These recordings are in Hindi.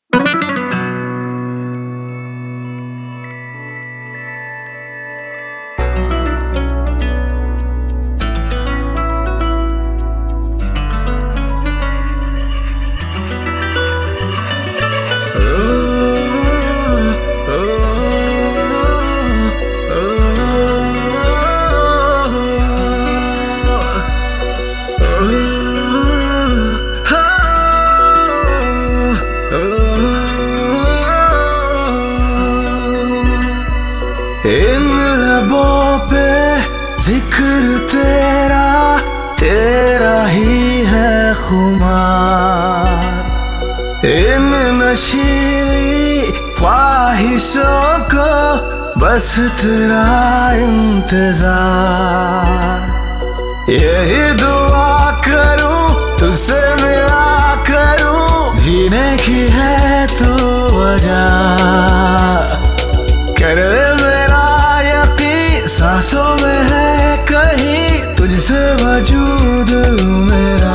इन लबों पे जिक्र तेरा, तेरा ही है खुमार। इन नशीली ख्वाहिशों को बस तेरा इंतजार। यही दुआ करूं तुझसे मिला करूं, जीने की है तू वजह। कर मेरा यकीन सांसों में है कहीं तुझसे वजूद मेरा।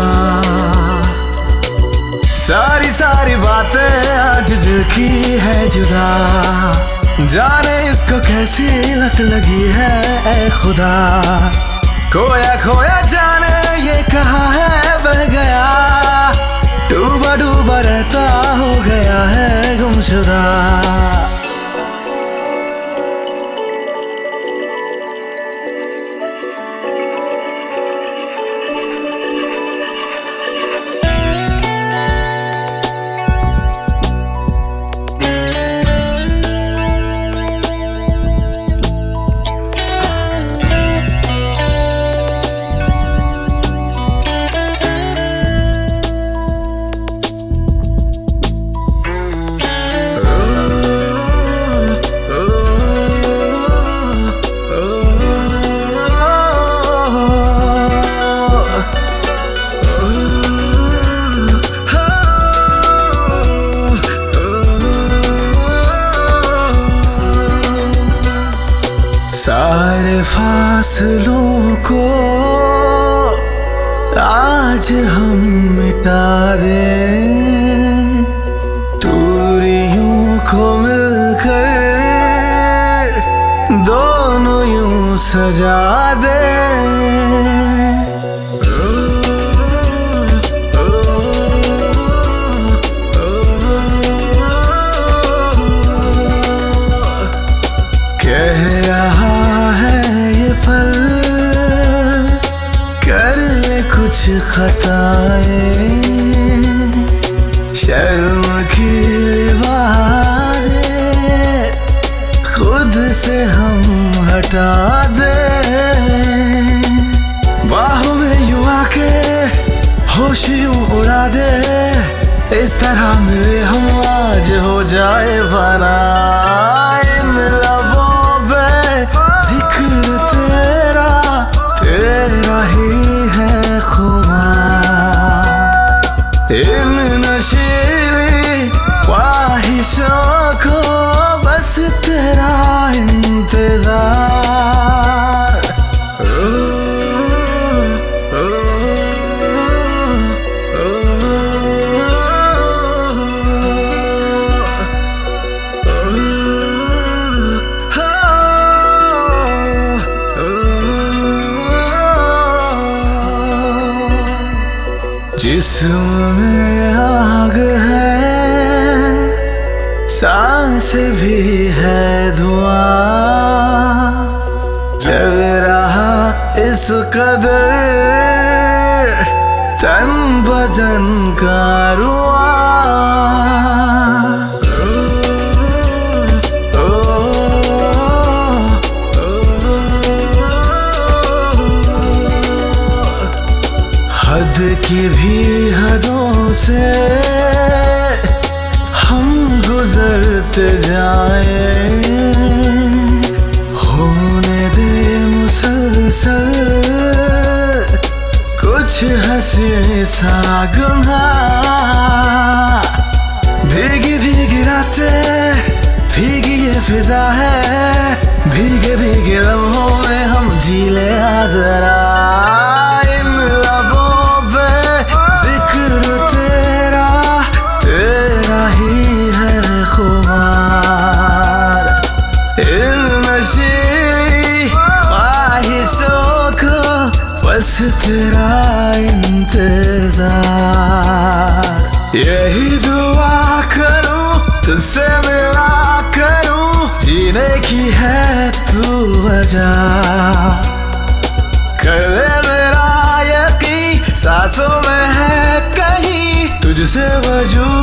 सारी सारी बातें आज दिल की है जुदा, जाने इसको कैसी लत लगी है ऐ खुदा। खोया खोया जाने ये कहाँ है बह गया, डूबा डूबा रहता हो गया है गुमशुदा। सारे फासलों को आज हम मिटा दें, दूरियों को मिलकर दोनों यूं सजा दें। कह रहा है ये पल कर ले कुछ खताएं, शर्म की लिबासें खुद से हम हटा दें। बाहों में यूं आके होश यूं उड़ा दे, इस तरह मिले हम आज हो जाए फना। इन लबों जिक्र तेरा, तेरा ही है खुमार। इन नशीली ख्वाहिशों को बस तेरा इंतजार। जिस्म में आग है, सांस भी है धुआं, जल रहा इस कदर तन बदन का रुआं। हद की भी हदों से हम गुजरते जाएं, होने दे मुसलसल कुछ हंसी सा गुनाह। भीगी भीगी रातें, भीगी ये फिजा है, भीगे भीगे लम्हों में हम जी ले जरा। इन लबों पे जिक्र तेरा, तेरा ही यही दुआ करूं तुझसे मिला करूं, जीने की है तू वजह। कर दे मेरा यकीन, सांसों में है कहीं तुझसे वजूद